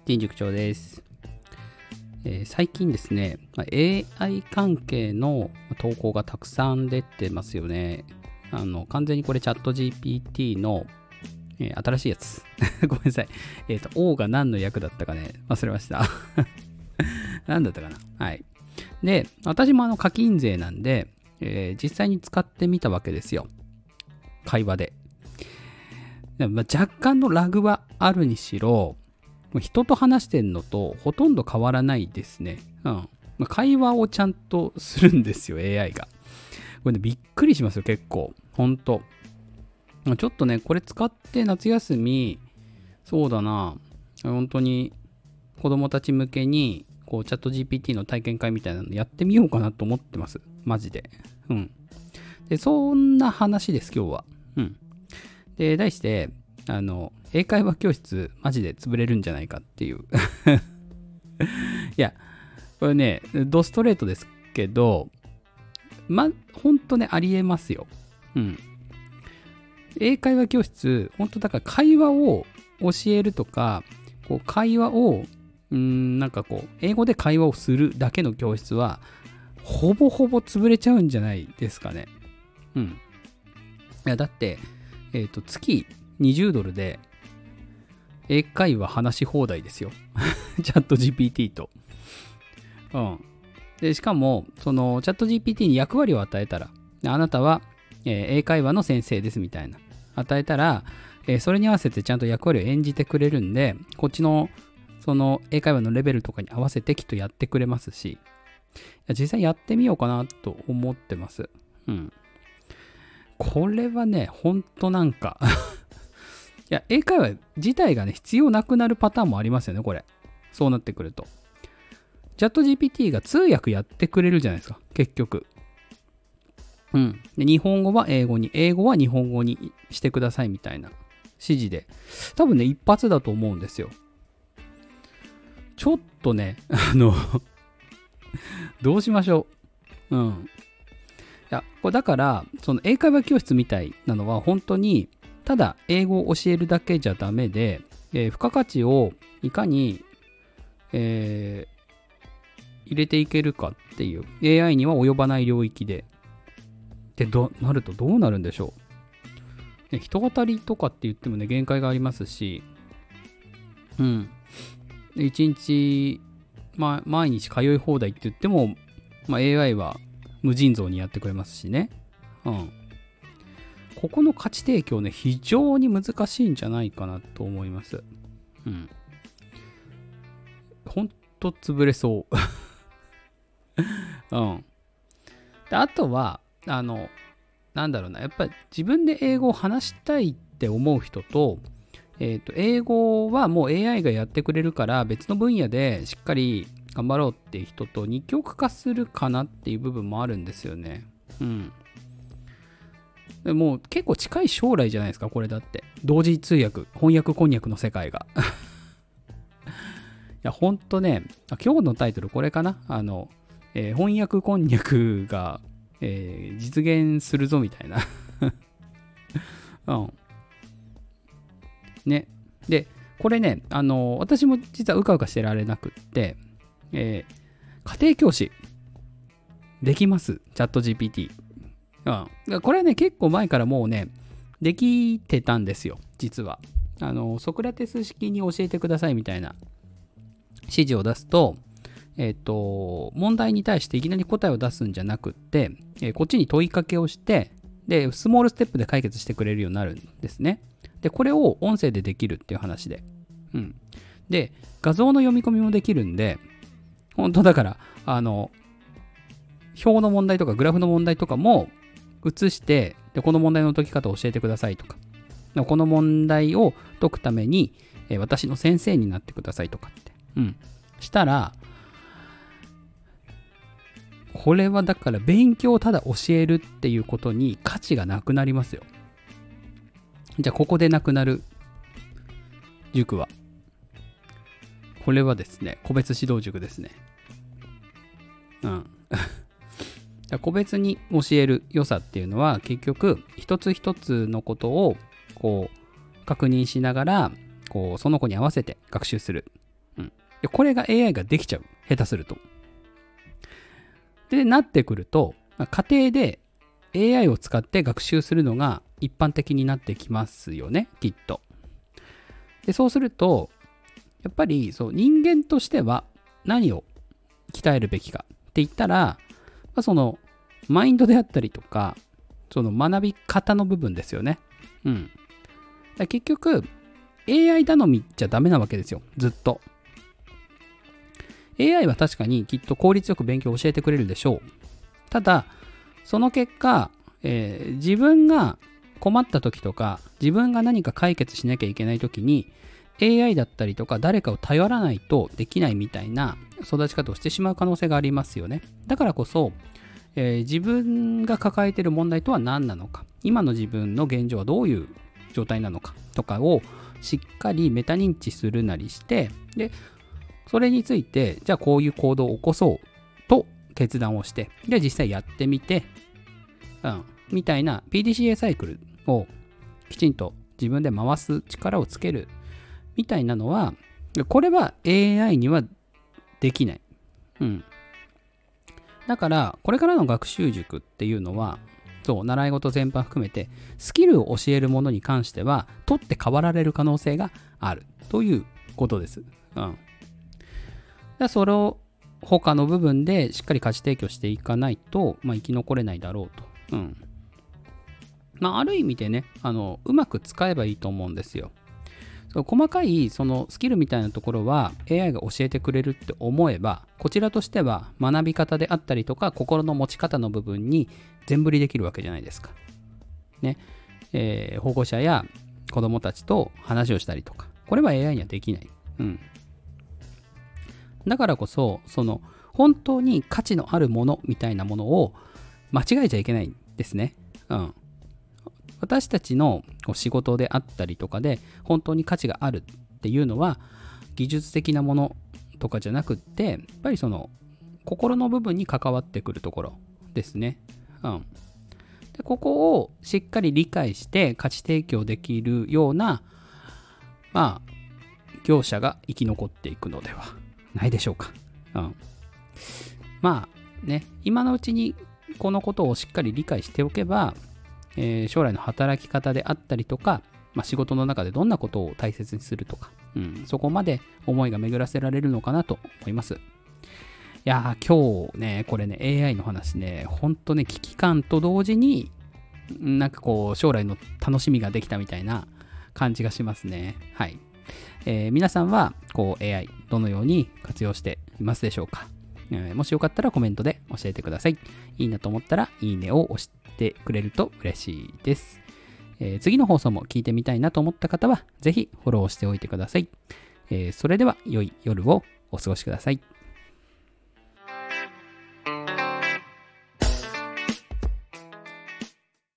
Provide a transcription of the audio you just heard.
陳塾長です。最近ですね、AI 関係の投稿がたくさん出てますよね。完全にこれチャット GPT の、新しいやつ。ごめんなさい。O が何の役だったかね、忘れました。何だったかな。はい。で、私も課金税なんで、実際に使ってみたわけですよ。会話で。若干のラグはあるにしろ、人と話してんのとほとんど変わらないですね。会話をちゃんとするんですよ、AI が。これね、びっくりしますよ、結構。ほんと。ちょっとね、これ使って夏休み、そうだな、本当に子供たち向けに、チャット GPT の体験会みたいなのやってみようかなと思ってます。マジで。で、そんな話です、今日は。で、題して、英会話教室マジで潰れるんじゃないかっていういやこれねドストレートですけどほんとねありえますよ。英会話教室ほんとだから会話を教えるとか会話を英語で会話をするだけの教室はほぼほぼ潰れちゃうんじゃないですかね。いやだって月$20で英会話話し放題ですよ。チャット GPT と。で、しかも、チャット GPT に役割を与えたら、あなたは、英会話の先生ですみたいな。与えたら、それに合わせてちゃんと役割を演じてくれるんで、こっちの、英会話のレベルとかに合わせてきっとやってくれますし、実際やってみようかなと思ってます。これはね、ほんといや、英会話自体がね、必要なくなるパターンもありますよね、これ。そうなってくると。チャット GPT が通訳やってくれるじゃないですか、結局。で日本語は英語に、英語は日本語にしてくださいみたいな指示で。多分ね、一発だと思うんですよ。ちょっとね、どうしましょう。いや、これだから、英会話教室みたいなのは本当に、ただ英語を教えるだけじゃダメで、付加価値をいかに、入れていけるかっていう AI には及ばない領域でなるとどうなるんでしょう。人当たりとかって言ってもね限界がありますし、一日、毎日通い放題って言っても、AI は無尽蔵にやってくれますしね。ここの価値提供ね、非常に難しいんじゃないかなと思います。ほんと潰れそう。であとは、なんだろうな、やっぱり自分で英語を話したいって思う人と、英語はもう AI がやってくれるから別の分野でしっかり頑張ろうっていう人と二極化するかなっていう部分もあるんですよね。でもう結構近い将来じゃないですか、これだって。同時通訳、翻訳こんにゃくの世界が。いや、ほんとね、今日のタイトルこれかな。翻訳こんにゃくが、実現するぞみたいな。ね。で、これね、私も実はうかうかしてられなくって、家庭教師、できます。チャット GPT。これはね、結構前からもうね、できてたんですよ、実は。ソクラテス式に教えてくださいみたいな指示を出すと、問題に対していきなり答えを出すんじゃなくって、こっちに問いかけをして、で、スモールステップで解決してくれるようになるんですね。で、これを音声でできるっていう話で。で、画像の読み込みもできるんで、本当だから、表の問題とかグラフの問題とかも移して、でこの問題の解き方を教えてくださいとか、この問題を解くために、私の先生になってくださいとかって。したら、これはだから勉強をただ教えるっていうことに価値がなくなりますよ。じゃあここでなくなる塾は、これはですね、個別指導塾ですね。個別に教える良さっていうのは結局一つ一つのことを確認しながらその子に合わせて学習する。 でこれが AI ができちゃう。下手すると。で、なってくると、家庭で AI を使って学習するのが一般的になってきますよね、きっと。で、そうすると、やっぱり人間としては何を鍛えるべきかって言ったら、そのマインドであったりとか、その学び方の部分ですよね。うん。結局、AI 頼みじゃダメなわけですよ、ずっと。AI は確かにきっと効率よく勉強を教えてくれるでしょう。ただ、その結果、自分が困った時とか、自分が何か解決しなきゃいけない時に、AI だったりとか誰かを頼らないとできないみたいな育ち方をしてしまう可能性がありますよね。だからこそ、自分が抱えている問題とは何なのか、今の自分の現状はどういう状態なのかとかをしっかりメタ認知するなりして、で、それについて、じゃあこういう行動を起こそうと決断をして、で、実際やってみて、みたいな PDCA サイクルをきちんと自分で回す力をつけるみたいなのは、これは AI にはできない。だから、これからの学習塾っていうのは、習い事全般含めて、スキルを教えるものに関しては、取って代わられる可能性があるということです。それを他の部分でしっかり価値提供していかないと、生き残れないだろうと。ある意味でね、うまく使えばいいと思うんですよ。細かいそのスキルみたいなところは AI が教えてくれるって思えば、こちらとしては学び方であったりとか心の持ち方の部分に全振りできるわけじゃないですか。ね。保護者や子供たちと話をしたりとか、これは AI にはできない。だからこそ、本当に価値のあるものみたいなものを間違えちゃいけないんですね。私たちの仕事であったりとかで本当に価値があるっていうのは技術的なものとかじゃなくって、やっぱり心の部分に関わってくるところですね。でここをしっかり理解して価値提供できるような業者が生き残っていくのではないでしょうか。今のうちにこのことをしっかり理解しておけば、将来の働き方であったりとか、仕事の中でどんなことを大切にするとか、そこまで思いが巡らせられるのかなと思います。いやー、今日ね、これね、AI の話ね、ほんとね、危機感と同時に、将来の楽しみができたみたいな感じがしますね。はい。皆さんは、AI、どのように活用していますでしょうか。もしよかったらコメントで教えてください。いいなと思ったら、いいねを押してくれると嬉しいです。次の放送も聞いてみたいなと思った方は、ぜひフォローしておいてください。それでは、良い夜をお過ごしください。